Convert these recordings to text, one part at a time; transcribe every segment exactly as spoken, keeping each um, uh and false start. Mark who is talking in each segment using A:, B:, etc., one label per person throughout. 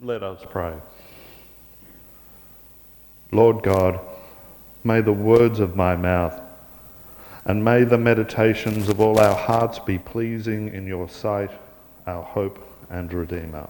A: Let us pray. Lord God, may the words of my mouth and may the meditations of all our hearts be pleasing in your sight, our hope and Redeemer.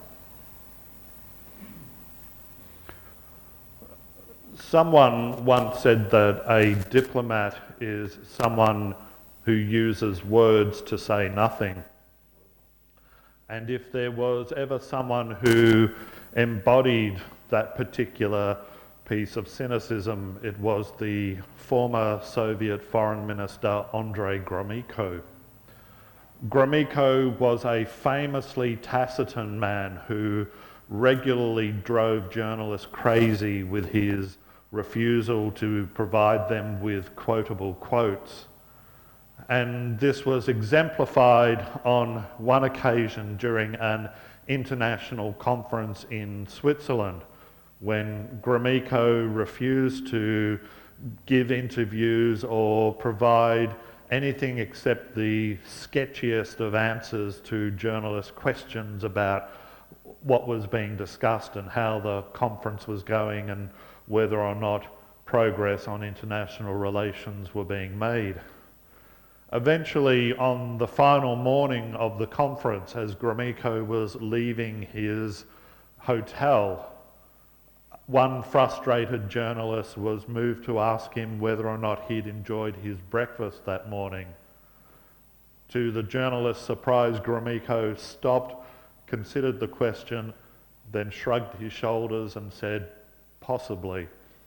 A: Someone once said that a diplomat is someone who uses words to say nothing. And if there was ever someone who embodied that particular piece of cynicism, it was the former Soviet Foreign Minister Andrei Gromyko. Gromyko was a famously taciturn man who regularly drove journalists crazy with his refusal to provide them with quotable quotes. And this was exemplified on one occasion during an international conference in Switzerland, when Gromyko refused to give interviews or provide anything except the sketchiest of answers to journalists' questions about what was being discussed and how the conference was going and whether or not progress on international relations were being made. Eventually, on the final morning of the conference, as Gromyko was leaving his hotel, one frustrated journalist was moved to ask him whether or not he'd enjoyed his breakfast that morning. To the journalist's surprise, Gromyko stopped, considered the question, then shrugged his shoulders and said, "Possibly."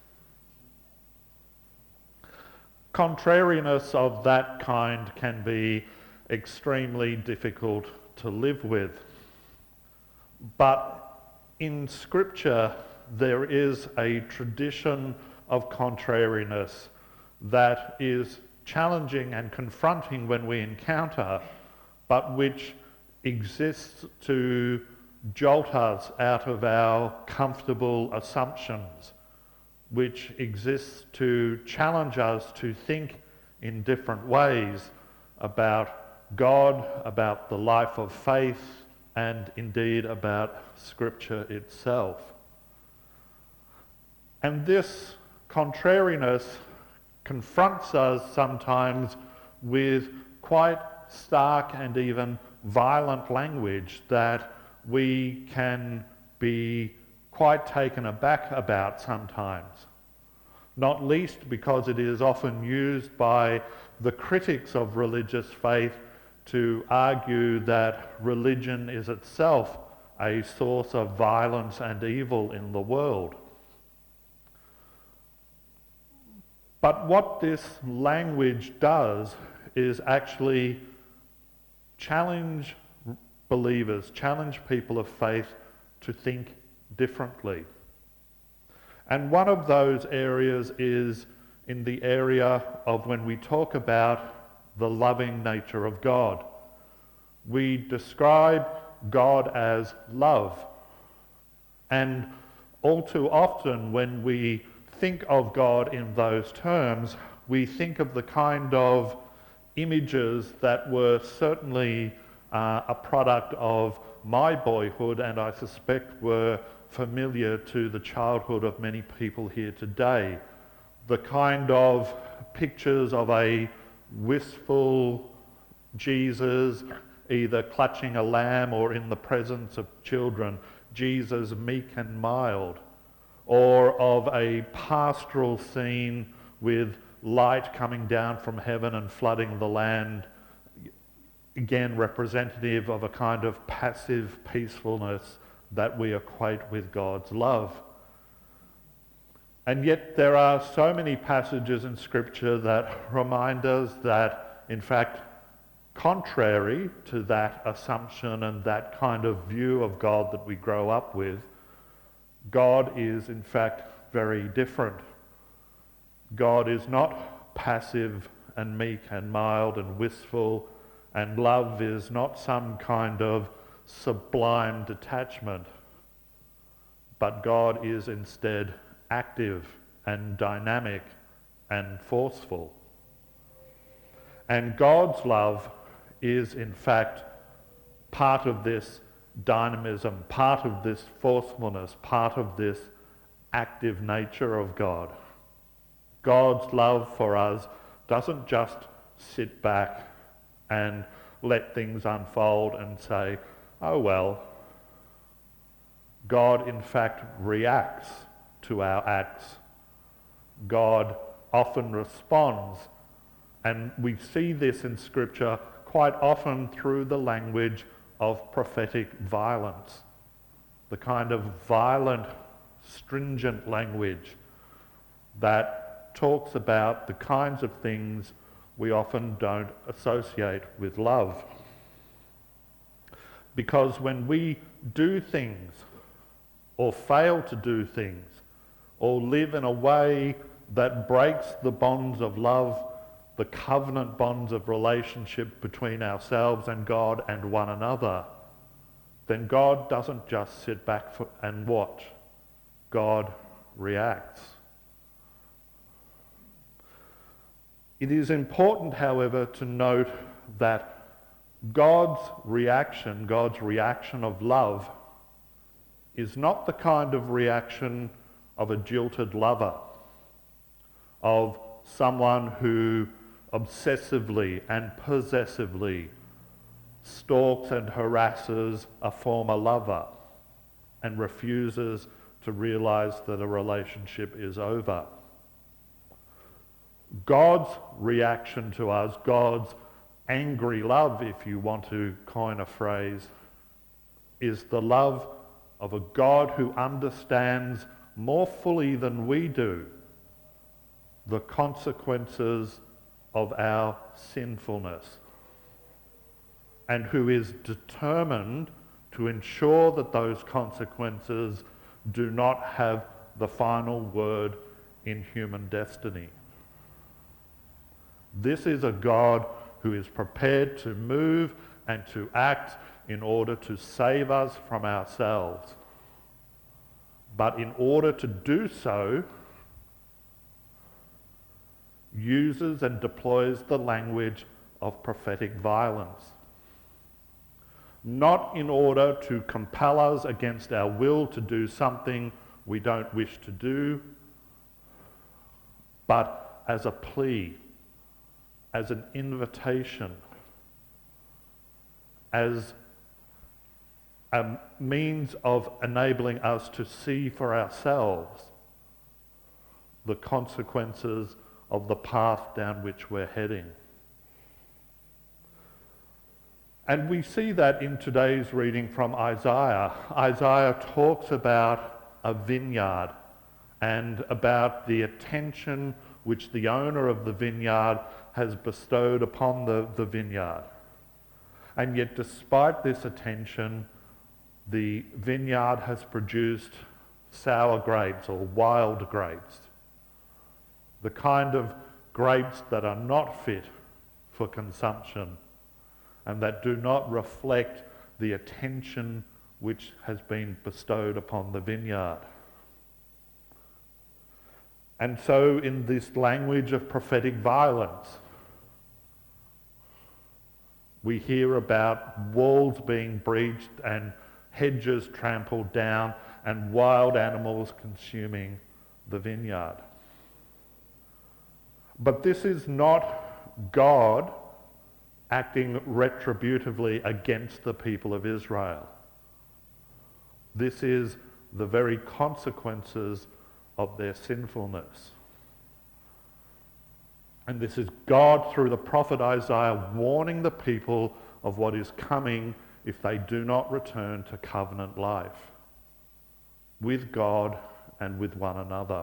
A: Contrariness of that kind can be extremely difficult to live with. But in Scripture, there is a tradition of contrariness that is challenging and confronting when we encounter, but which exists to jolt us out of our comfortable assumptions, which exists to challenge us to think in different ways about God, about the life of faith, and indeed about Scripture itself. And this contrariness confronts us sometimes with quite stark and even violent language that we can be quite taken aback about sometimes, not least because it is often used by the critics of religious faith to argue that religion is itself a source of violence and evil in the world. But what this language does is actually challenge believers, challenge people of faith to think differently. And one of those areas is in the area of when we talk about the loving nature of God. We describe God as love. And all too often when we think of God in those terms, we think of the kind of images that were certainly uh, a product of my boyhood, and I suspect were familiar to the childhood of many people here today. The kind of pictures of a wistful Jesus, either clutching a lamb or in the presence of children, Jesus meek and mild, or of a pastoral scene with light coming down from heaven and flooding the land, again representative of a kind of passive peacefulness that we equate with God's love. And yet there are so many passages in Scripture that remind us that, in fact, contrary to that assumption and that kind of view of God that we grow up with, God is in fact very different. God is not passive and meek and mild and wistful, and love is not some kind of sublime detachment, but God is instead active and dynamic and forceful. And God's love is in fact part of this dynamism, part of this forcefulness, part of this active nature of God. God's love for us doesn't just sit back and let things unfold and say, oh well. God in fact reacts to our acts. God often responds, and we see this in Scripture quite often through the language of prophetic violence, the kind of violent, stringent language that talks about the kinds of things we often don't associate with love. Because when we do things, or fail to do things, or live in a way that breaks the bonds of love, the covenant bonds of relationship between ourselves and God and one another, then God doesn't just sit back for, and watch. God reacts. It is important, however, to note that God's reaction, God's reaction of love, is not the kind of reaction of a jilted lover, of someone who obsessively and possessively stalks and harasses a former lover and refuses to realize that a relationship is over. God's reaction to us, God's angry love, if you want to coin a phrase, is the love of a God who understands more fully than we do the consequences of our sinfulness, and who is determined to ensure that those consequences do not have the final word in human destiny. This is a God who is prepared to move and to act in order to save us from ourselves. But in order to do so, uses and deploys the language of prophetic violence. Not in order to compel us against our will to do something we don't wish to do, but as a plea, as an invitation, as a means of enabling us to see for ourselves the consequences of the path down which we're heading. And we see that in today's reading from Isaiah. Isaiah talks about a vineyard and about the attention which the owner of the vineyard has bestowed upon the, the vineyard. And yet despite this attention, the vineyard has produced sour grapes or wild grapes, the kind of grapes that are not fit for consumption and that do not reflect the attention which has been bestowed upon the vineyard. And so in this language of prophetic violence, we hear about walls being breached and hedges trampled down and wild animals consuming the vineyard. But this is not God acting retributively against the people of Israel. This is the very consequences of their sinfulness. And this is God, through the prophet Isaiah, warning the people of what is coming if they do not return to covenant life with God and with one another.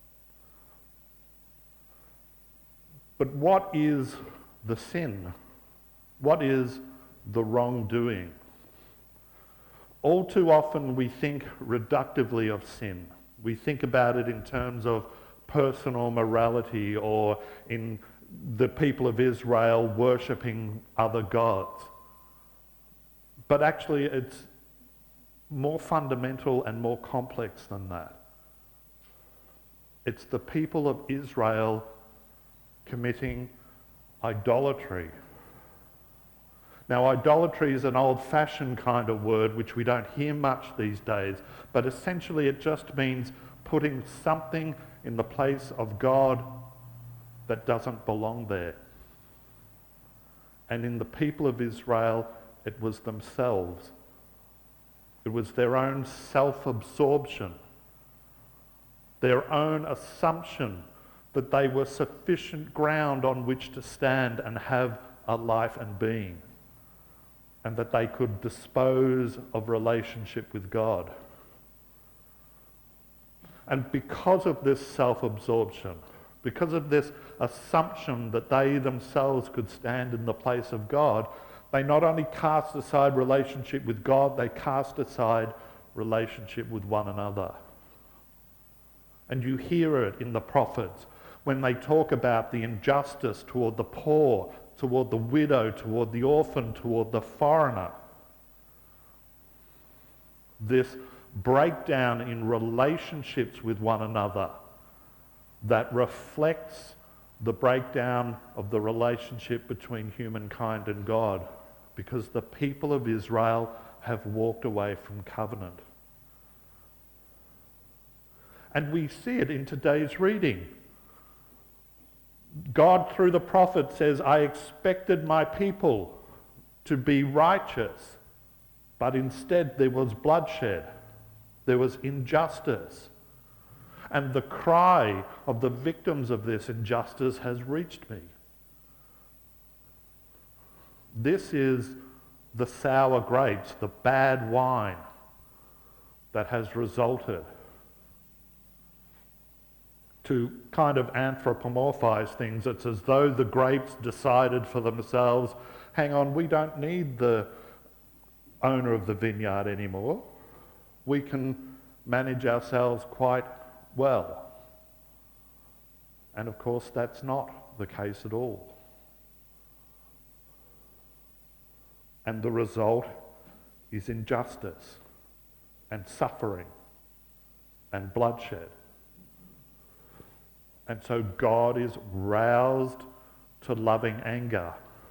A: But what is the sin? What is the wrongdoing? All too often we think reductively of sin. We think about it in terms of personal morality or in the people of Israel worshipping other gods. But actually it's more fundamental and more complex than that. It's the people of Israel committing idolatry. Now, idolatry is an old-fashioned kind of word which we don't hear much these days, but essentially it just means putting something in the place of God that doesn't belong there. And in the people of Israel, it was themselves. It was their own self-absorption, their own assumption that they were sufficient ground on which to stand and have a life and being, and that they could dispose of relationship with God. And because of this self-absorption, because of this assumption that they themselves could stand in the place of God, they not only cast aside relationship with God, they cast aside relationship with one another. And you hear it in the prophets when they talk about the injustice toward the poor, toward the widow, toward the orphan, toward the foreigner. This breakdown in relationships with one another that reflects the breakdown of the relationship between humankind and God, because the people of Israel have walked away from covenant. And we see it in today's reading. God, through the prophet, says, I expected my people to be righteous, but instead there was bloodshed, there was injustice. And the cry of the victims of this injustice has reached me. This is the sour grapes, the bad wine that has resulted. To kind of anthropomorphize things, it's as though the grapes decided for themselves, hang on, we don't need the owner of the vineyard anymore. We can manage ourselves quite well. And of course, that's not the case at all. And the result is injustice and suffering and bloodshed. And so God is roused to loving anger.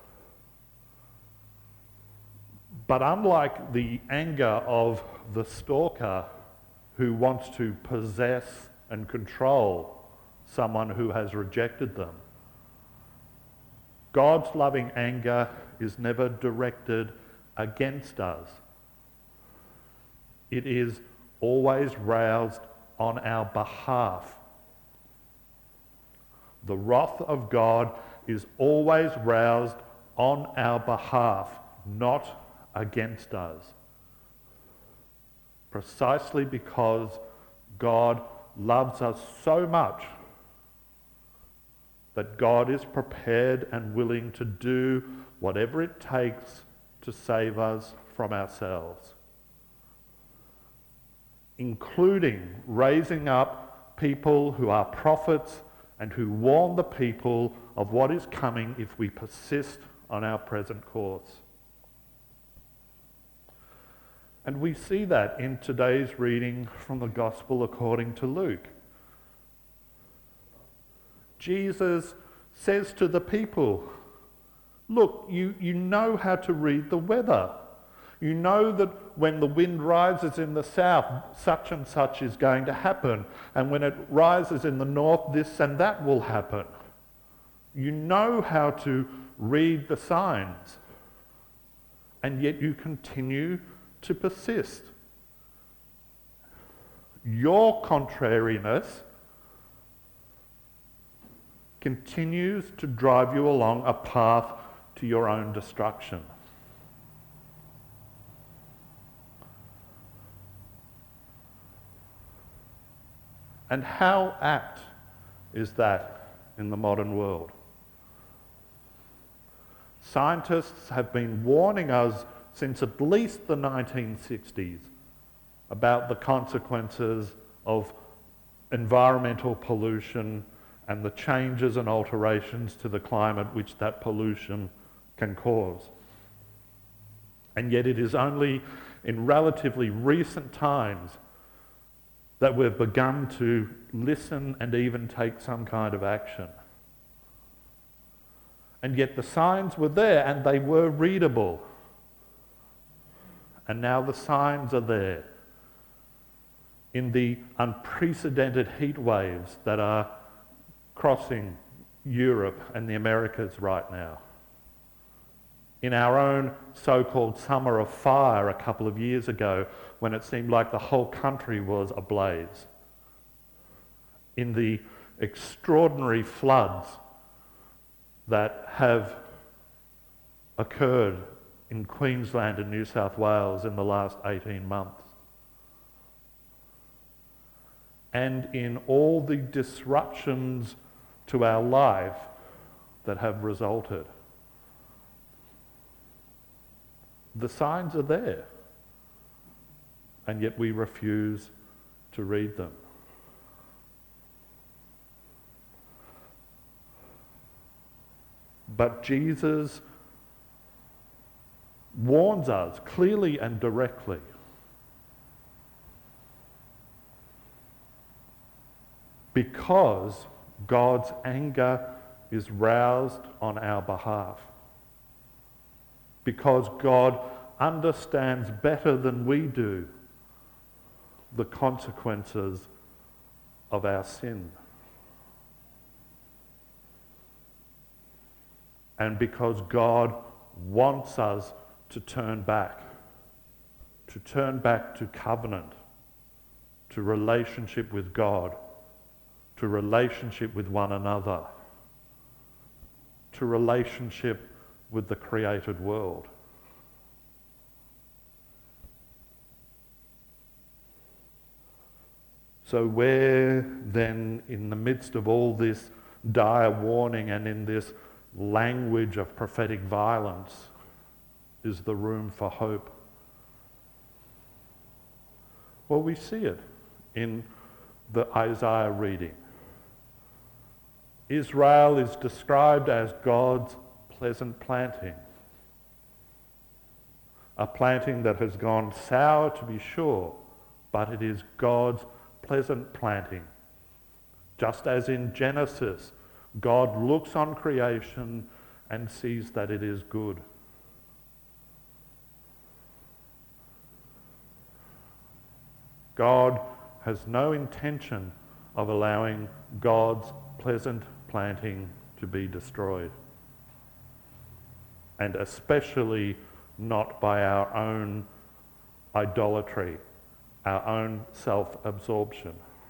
A: But unlike the anger of the stalker who wants to possess and control someone who has rejected them, God's loving anger is never directed against us. It is always roused on our behalf. The wrath of God is always roused on our behalf, not against us. Precisely because God loves us so much that God is prepared and willing to do whatever it takes to save us from ourselves, including raising up people who are prophets and who warn the people of what is coming if we persist on our present course. And we see that in today's reading from the Gospel according to Luke. Jesus says to the people, look, you, you know how to read the weather. You know that when the wind rises in the south, such and such is going to happen. And when it rises in the north, this and that will happen. You know how to read the signs. And yet you continue to persist. Your contrariness continues to drive you along a path to your own destruction. And how apt is that in the modern world? Scientists have been warning us since at least the nineteen sixties about the consequences of environmental pollution and the changes and alterations to the climate which that pollution can cause. And yet it is only in relatively recent times that we've begun to listen and even take some kind of action. And yet the signs were there and they were readable. And now the signs are there in the unprecedented heat waves that are crossing Europe and the Americas right now. In our own so-called summer of fire a couple of years ago, when it seemed like the whole country was ablaze. In the extraordinary floods that have occurred in Queensland and New South Wales in the last eighteen months. And in all the disruptions to our life that have resulted. The signs are there, and yet we refuse to read them. But Jesus warns us clearly and directly. Because God's anger is roused on our behalf. Because God understands better than we do the consequences of our sin. And because God wants us to turn back, to turn back to covenant, to relationship with God, to relationship with one another, to relationship with the created world. So where then, in the midst of all this dire warning and in this language of prophetic violence, is the room for hope? Well, we see it in the Isaiah reading. Israel is described as God's pleasant planting. A planting that has gone sour, to be sure, but it is God's pleasant planting. Just as in Genesis, God looks on creation and sees that it is good. God has no intention of allowing God's pleasant planting to be destroyed. And especially not by our own idolatry, our own self-absorption.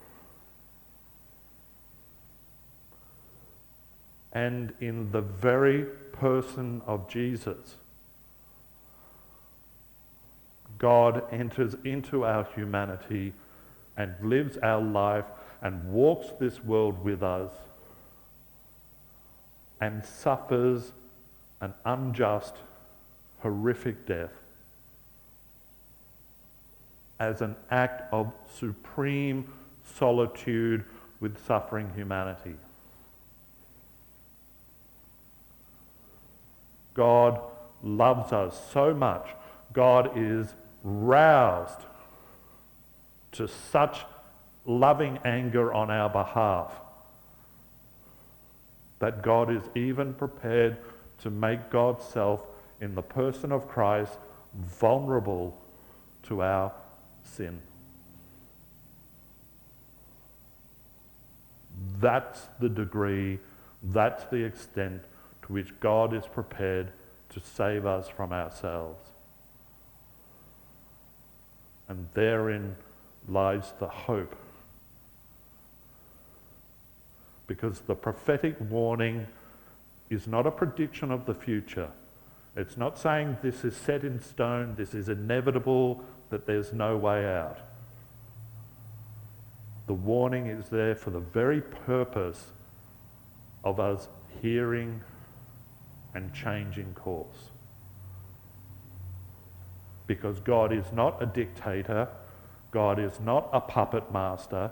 A: And in the very person of Jesus, God enters into our humanity and lives our life and walks this world with us and suffers an unjust, horrific death as an act of supreme solitude with suffering humanity. God loves us so much. God is roused to such loving anger on our behalf that God is even prepared to make God's self in the person of Christ vulnerable to our sin. That's the degree, that's the extent to which God is prepared to save us from ourselves. And therein lies the hope. Because the prophetic warning is not a prediction of the future. It's not saying this is set in stone, this is inevitable, that there's no way out. The warning is there for the very purpose of us hearing and changing course. Because God is not a dictator, God is not a puppet master.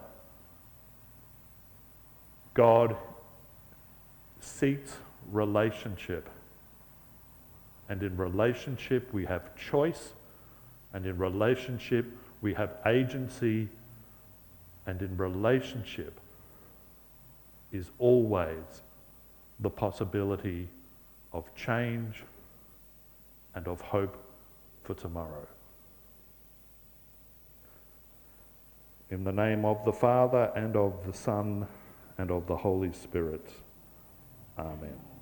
A: God seeks relationship. And in relationship we have choice, and in relationship we have agency, and in relationship is always the possibility of change, and of hope for tomorrow. In the name of the Father, and of the Son, and of the Holy Spirit. Amen.